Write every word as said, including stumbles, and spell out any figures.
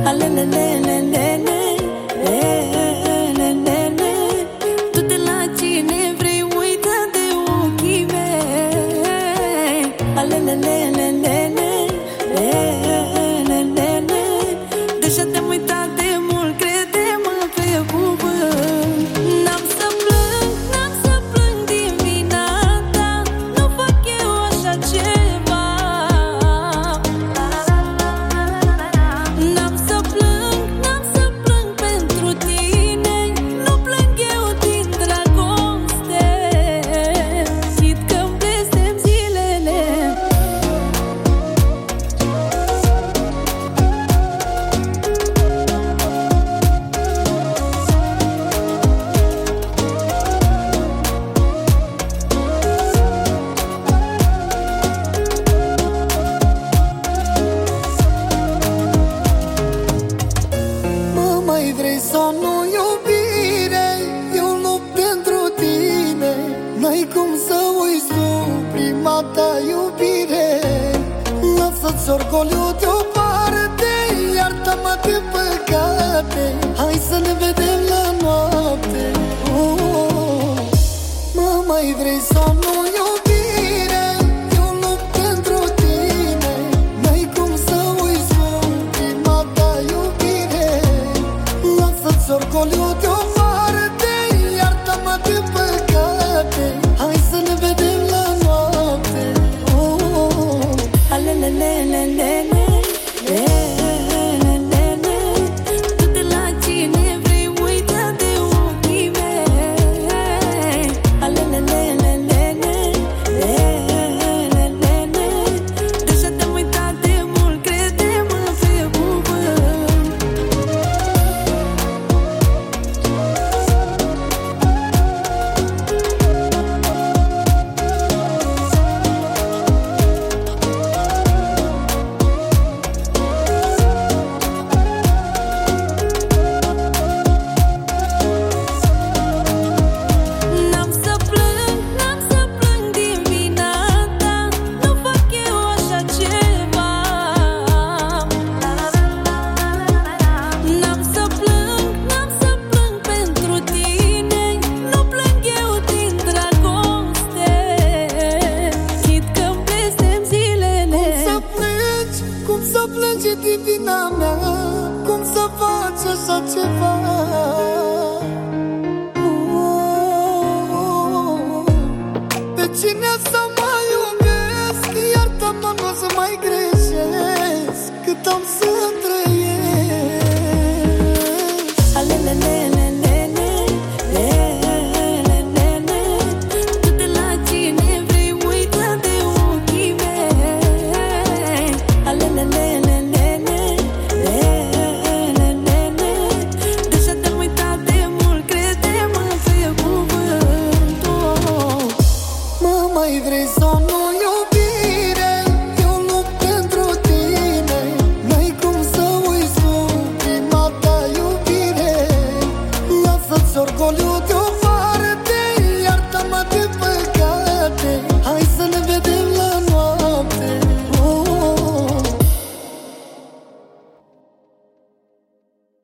Du-te la cine vrei, uită de ochii mei. Deja te-am uitat de mult, crede-mă pe cuvânt. N-am să plâng, n-am să plâng din vina ta. Nu fac eu așa ceva. N-am să plâng, n-am să plâng pentru tine. Nu plâng eu din dragoste. Chit că-mi blestem zilele. Mă mai vrei sau nu, iubire? Eu lupt pentru tine. N-ai cum să uiți tu prima ta iubire. Lasă-ți orgoliu deoparte, iartă-mă de păcate. Hai să ne vedem la noapte. oh. Mă mai vrei sau nu, iubire? Eu lupt pentru tine. N-ai cum să uiți tu prima ta iubire. Lasă-ți orgoliu deoparte, iartă-mă de păcate. Hai să ne vedem la noapte. oh. Du-te la cine vrei, uită de ochii mei. Deja te-am uitat de mult, crede-mă pe cuvânt. N-am să plâng, n-am să plâng din vina ta. Nu fac eu așa ceva. N-am să plâng, n-am să plâng pentru tine. Nu plâng eu din dragoste. Chit că-mi blestem zilele. Să plângi, cum să plângi din vina mea? Cum să faci așa ceva? Oh, pe cine să mă iubesc? Iartă-mă, nu o să mai greșesc. Cât am să trăiesc. Du-te la cine vrei, uită de ochii mei. Deja te-am uitat de mult, crede-mă pe cuvânt. oh. Mă mai vrei sau nu, iubire? Eu lupt pentru tine. N-ai cum să uiți tu prima ta iubire. Lasă-ți orgoliu deoparte,